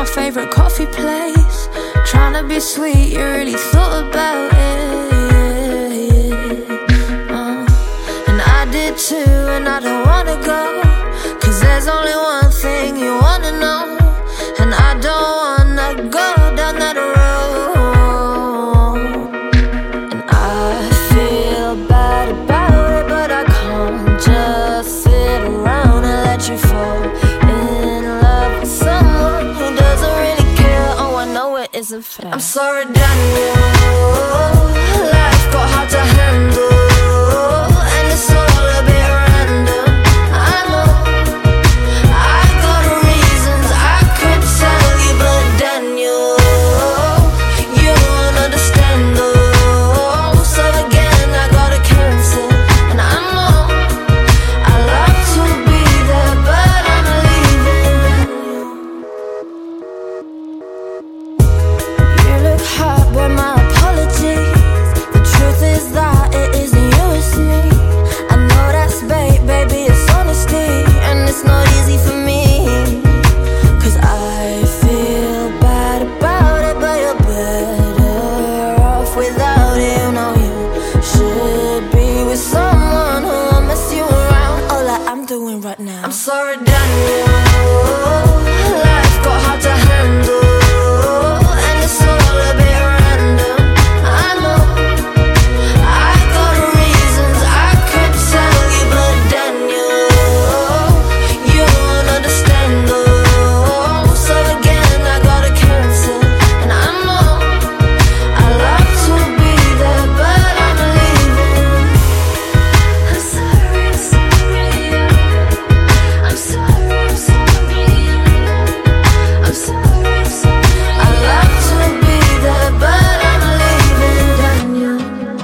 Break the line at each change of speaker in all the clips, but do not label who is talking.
my favorite coffee place. Trying to be sweet, you really thought about it. And I did too, and I don't wanna go, 'cause there's only one thing you wanna know, and I don't wanna go down that road. And I feel bad about it, but I can't just sit around and let you fall in love with someone who doesn't really care. Oh, I know it isn't fair. I'm sorry, Daniel. Life got hard to handle, and it's all a bit random. I know I got reasons I could tell you, but Daniel, you won't understand though. So again, I gotta cancel. And I know I love to be there, but I'm leaving. You look hot, but my apologies. The truth is that it isn't you, it's me. I know that's bait, baby, it's honesty, and it's not easy for me, 'cause I feel bad about it, but you're better off without it. You know you should be with someone who won't mess you around, all that I'm doing right now. I'm sorry, Daniel. Life got hard to handle, and it's all a bit random. I know I got reasons I could tell you, but Daniel, you won't understand though. So again, I gotta cancel. And I know I love to be there, but I'm leaving. I'm sorry, I'm sorry. I'm sorry, I'm sorry. I'm sorry, I'm sorry. I love to be there, but I'm leaving, Daniel.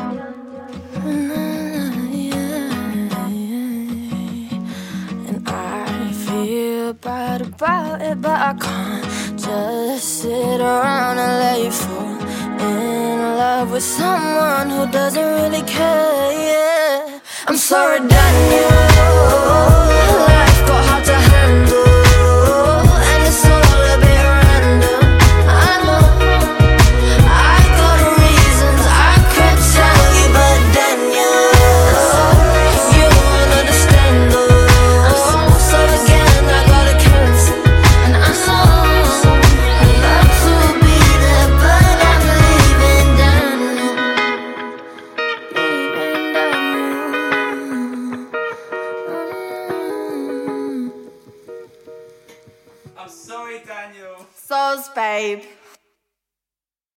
And I feel bad about it, but I can't just sit around and let you fall in love with someone who doesn't really care. Yeah. I'm sorry, Daniel. Life got hard to handle, and it's all a bit random. I know I got reasons I could tell you, but Daniel, you won't understand though. So again, I gotta cancel. And I know I love to be there, but I'm leaving, Daniel. Leaving, Daniel.
I'm sorry, Daniel.
Soz, babe.